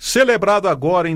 Celebrado agora em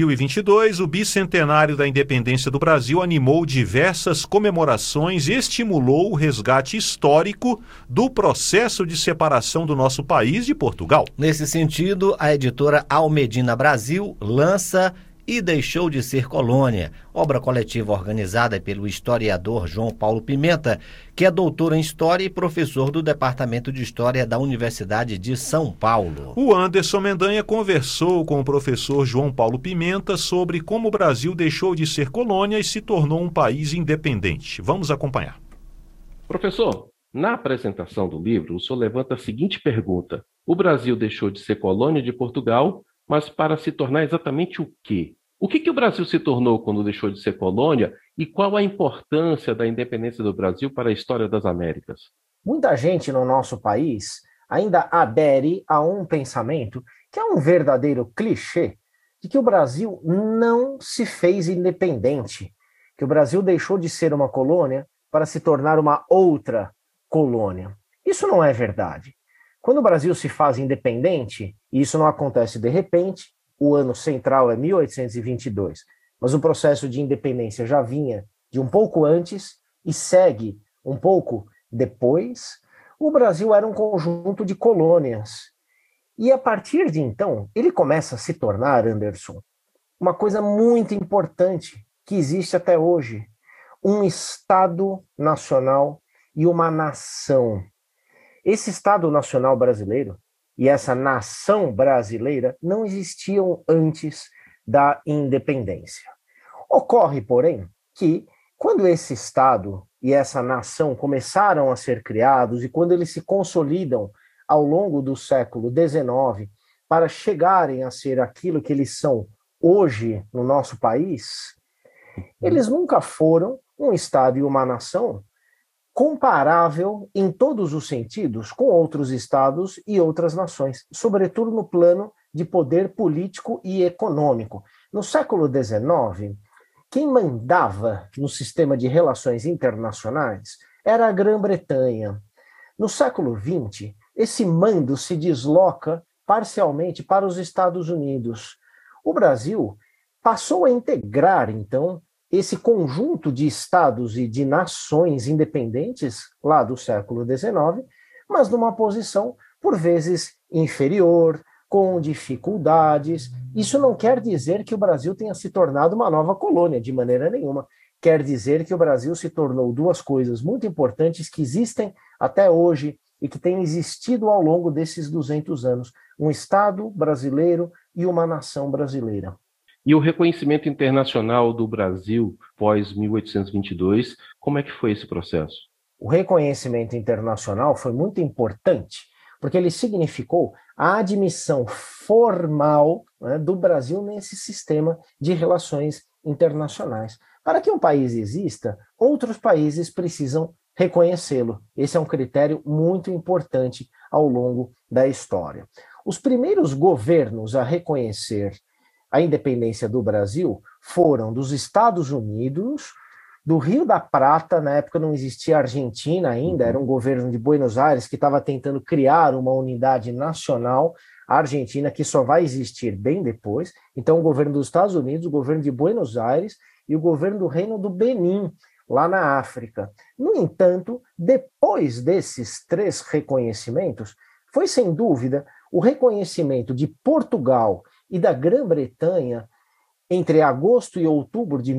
2022, o bicentenário da independência do Brasil animou diversas comemorações e estimulou o resgate histórico do processo de separação do nosso país de Portugal. Nesse sentido, a editora Almedina Brasil lança E Deixou de Ser Colônia, obra coletiva organizada pelo historiador João Paulo Pimenta, que é doutor em História e professor do Departamento de História da Universidade de São Paulo. O Anderson Mendanha conversou com o professor João Paulo Pimenta sobre como o Brasil deixou de ser colônia e se tornou um país independente. Vamos acompanhar. Professor, na apresentação do livro, o senhor levanta a seguinte pergunta: o Brasil deixou de ser colônia de Portugal, mas para se tornar exatamente o quê? O que o Brasil se tornou quando deixou de ser colônia e qual a importância da independência do Brasil para a história das Américas? Muita gente no nosso país ainda adere a um pensamento que é um verdadeiro clichê de que o Brasil não se fez independente, que o Brasil deixou de ser uma colônia para se tornar uma outra colônia. Isso não é verdade. Quando o Brasil se faz independente, e isso não acontece de repente, o ano central é 1822, mas o processo de independência já vinha de um pouco antes e segue um pouco depois, o Brasil era um conjunto de colônias. E a partir de então, ele começa a se tornar, Anderson, uma coisa muito importante que existe até hoje, um Estado nacional e uma nação. Esse Estado Nacional brasileiro e essa nação brasileira não existiam antes da independência. Ocorre, porém, que quando esse Estado e essa nação começaram a ser criados e quando eles se consolidam ao longo do século XIX para chegarem a ser aquilo que eles são hoje no nosso país, eles nunca foram um Estado e uma nação comparável em todos os sentidos com outros estados e outras nações, sobretudo no plano de poder político e econômico. No século XIX, quem mandava no sistema de relações internacionais era a Grã-Bretanha. No século XX, esse mando se desloca parcialmente para os Estados Unidos. O Brasil passou a integrar, então, esse conjunto de estados e de nações independentes lá do século XIX, mas numa posição, por vezes, inferior, com dificuldades. Isso não quer dizer que o Brasil tenha se tornado uma nova colônia, de maneira nenhuma. Quer dizer que o Brasil se tornou duas coisas muito importantes que existem até hoje e que têm existido ao longo desses 200 anos. Um Estado brasileiro e uma nação brasileira. E o reconhecimento internacional do Brasil pós 1822, como é que foi esse processo? O reconhecimento internacional foi muito importante, porque ele significou a admissão formal, né, do Brasil nesse sistema de relações internacionais. Para que um país exista, outros países precisam reconhecê-lo. Esse é um critério muito importante ao longo da história. Os primeiros governos a reconhecer a independência do Brasil foram dos Estados Unidos, do Rio da Prata, na época não existia Argentina ainda, era um governo de Buenos Aires que estava tentando criar uma unidade nacional, a Argentina, que só vai existir bem depois. Então, o governo dos Estados Unidos, o governo de Buenos Aires e o governo do Reino do Benin, lá na África. No entanto, depois desses três reconhecimentos, foi sem dúvida o reconhecimento de Portugal e da Grã-Bretanha, entre agosto e outubro de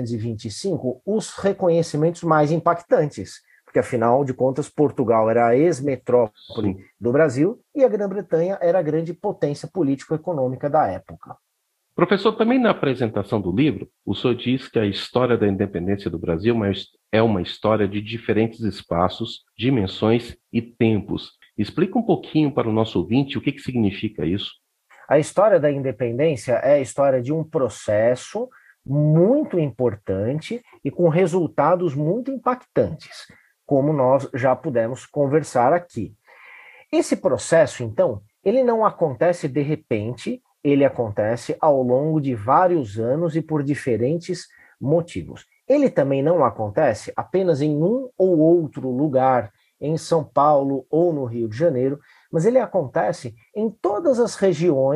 1825, os reconhecimentos mais impactantes, porque, afinal de contas, Portugal era a ex-metrópole do Brasil e a Grã-Bretanha era a grande potência político-econômica da época. Professor, também na apresentação do livro, o senhor diz que a história da independência do Brasil é uma história de diferentes espaços, dimensões e tempos. Explica um pouquinho para o nosso ouvinte o que significa isso. A história da independência é a história de um processo muito importante e com resultados muito impactantes, como nós já pudemos conversar aqui. Esse processo, então, ele não acontece de repente, ele acontece ao longo de vários anos e por diferentes motivos. Ele também não acontece apenas em um ou outro lugar, em São Paulo ou no Rio de Janeiro, mas ele acontece em todas as regiões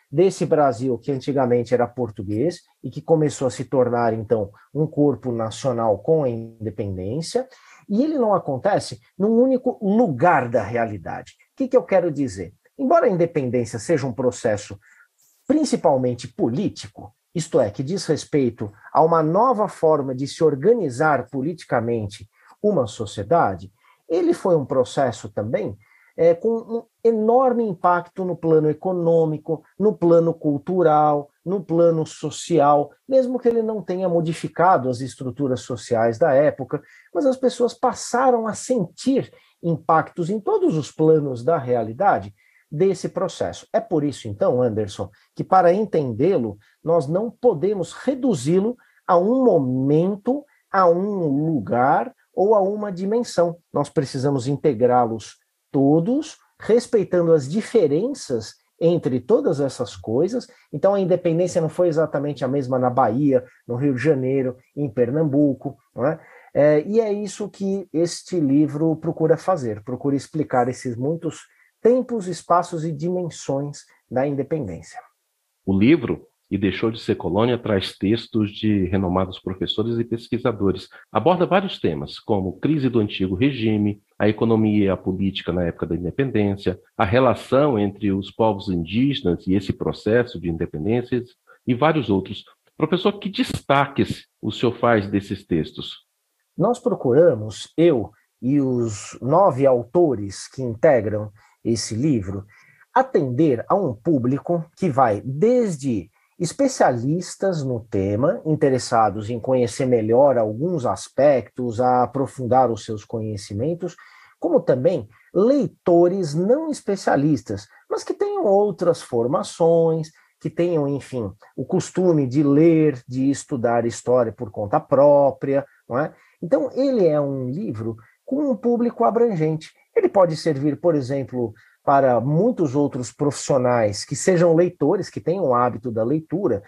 desse Brasil que antigamente era português e que começou a se tornar, então, um corpo nacional com a independência, e ele não acontece num único lugar da realidade. O que eu quero dizer? Embora a independência seja um processo principalmente político, isto é, que diz respeito a uma nova forma de se organizar politicamente uma sociedade, ele foi um processo também com um enorme impacto no plano econômico, no plano cultural, no plano social, mesmo que ele não tenha modificado as estruturas sociais da época, mas as pessoas passaram a sentir impactos em todos os planos da realidade desse processo. É por isso, então, Anderson, que para entendê-lo, nós não podemos reduzi-lo a um momento, a um lugar ou a uma dimensão. Nós precisamos integrá-los todos, respeitando as diferenças entre todas essas coisas. Então, a independência não foi exatamente a mesma na Bahia, no Rio de Janeiro, em Pernambuco, não é? E é isso que este livro procura fazer, procura explicar esses muitos tempos, espaços e dimensões da independência. O livro, E Deixou de Ser Colônia, traz textos de renomados professores e pesquisadores. Aborda vários temas, como crise do antigo regime, a economia e a política na época da independência, a relação entre os povos indígenas e esse processo de independência e vários outros. Professor, que destaques o senhor faz desses textos? Nós procuramos, eu e os 9 autores que integram esse livro, atender a um público que vai desde especialistas no tema, interessados em conhecer melhor alguns aspectos, a aprofundar os seus conhecimentos, como também leitores não especialistas, mas que tenham outras formações, que tenham, enfim, o costume de ler, de estudar história por conta própria, não é? Então, ele é um livro com um público abrangente. Ele pode servir, por exemplo, para muitos outros profissionais que sejam leitores, que tenham o hábito da leitura,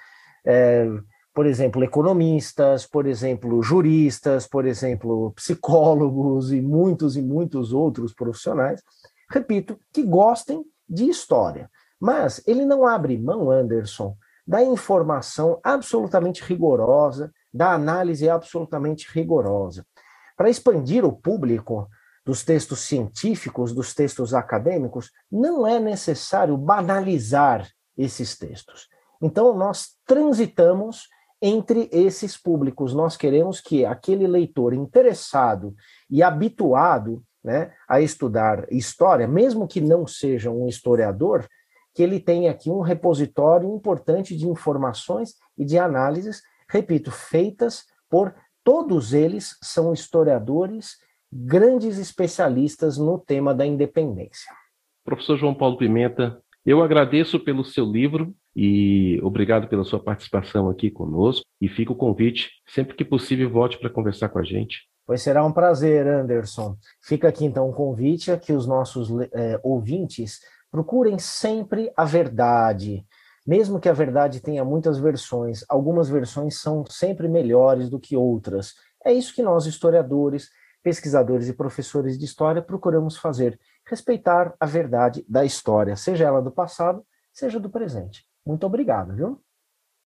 por exemplo, economistas, por exemplo, juristas, por exemplo, psicólogos e muitos outros profissionais, repito, que gostem de história. Mas ele não abre mão, Anderson, da informação absolutamente rigorosa, da análise absolutamente rigorosa. Para expandir o público dos textos científicos, dos textos acadêmicos, não é necessário banalizar esses textos. Então, nós transitamos entre esses públicos. Nós queremos que aquele leitor interessado e habituado, né, a estudar história, mesmo que não seja um historiador, que ele tenha aqui um repositório importante de informações e de análises, repito, feitas por todos eles são historiadores, grandes especialistas no tema da independência. Professor João Paulo Pimenta, eu agradeço pelo seu livro e obrigado pela sua participação aqui conosco. E fica o convite, sempre que possível, volte para conversar com a gente. Pois será um prazer, Anderson. Fica aqui então o convite a que os nossos ouvintes procurem sempre a verdade. Mesmo que a verdade tenha muitas versões, algumas versões são sempre melhores do que outras. É isso que nós, historiadores, pesquisadores e professores de história, procuramos fazer. Respeitar a verdade da história, seja ela do passado, seja do presente. Muito obrigado, viu?